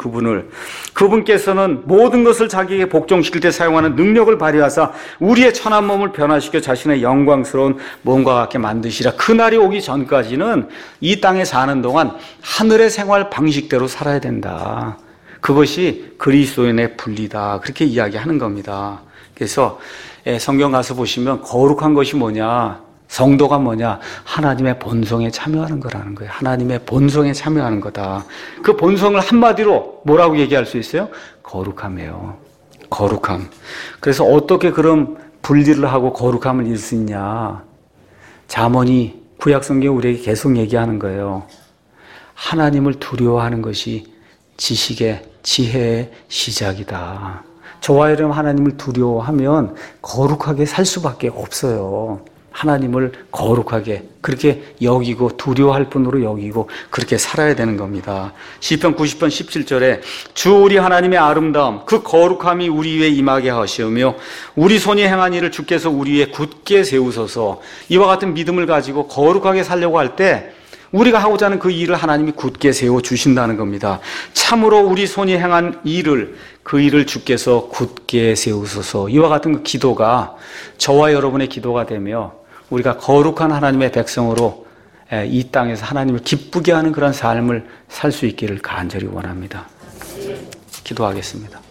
그분께서는 모든 것을 자기에게 복종시킬 때 사용하는 능력을 발휘하사 우리의 천한 몸을 변화시켜 자신의 영광스러운 몸과 같게 만드시라. 그날이 오기 전까지는 이 땅에 사는 동안 하늘의 생활 방식대로 살아야 된다. 그것이 그리스도인의 분리다. 그렇게 이야기하는 겁니다. 그래서 성경 가서 보시면 거룩한 것이 뭐냐? 성도가 뭐냐? 하나님의 본성에 참여하는 거라는 거예요. 하나님의 본성에 참여하는 거다. 그 본성을 한마디로 뭐라고 얘기할 수 있어요? 거룩함이에요. 거룩함. 그래서 어떻게 그럼 분리를 하고 거룩함을 잃을 수 있냐? 잠언이 구약성경에 우리에게 계속 얘기하는 거예요. 하나님을 두려워하는 것이 지식의 지혜의 시작이다. 저와 여러분 하나님을 두려워하면 거룩하게 살 수밖에 없어요. 하나님을 거룩하게 그렇게 여기고 두려워할 뿐으로 여기고 그렇게 살아야 되는 겁니다. 시편 90편 17절에 주 우리 하나님의 아름다움 그 거룩함이 우리 위에 임하게 하시오며 우리 손이 행한 일을 주께서 우리 위에 굳게 세우소서. 이와 같은 믿음을 가지고 거룩하게 살려고 할 때 우리가 하고자 하는 그 일을 하나님이 굳게 세워주신다는 겁니다. 참으로 우리 손이 행한 그 일을 주께서 굳게 세우소서. 이와 같은 그 기도가 저와 여러분의 기도가 되며 우리가 거룩한 하나님의 백성으로 이 땅에서 하나님을 기쁘게 하는 그런 삶을 살 수 있기를 간절히 원합니다. 기도하겠습니다.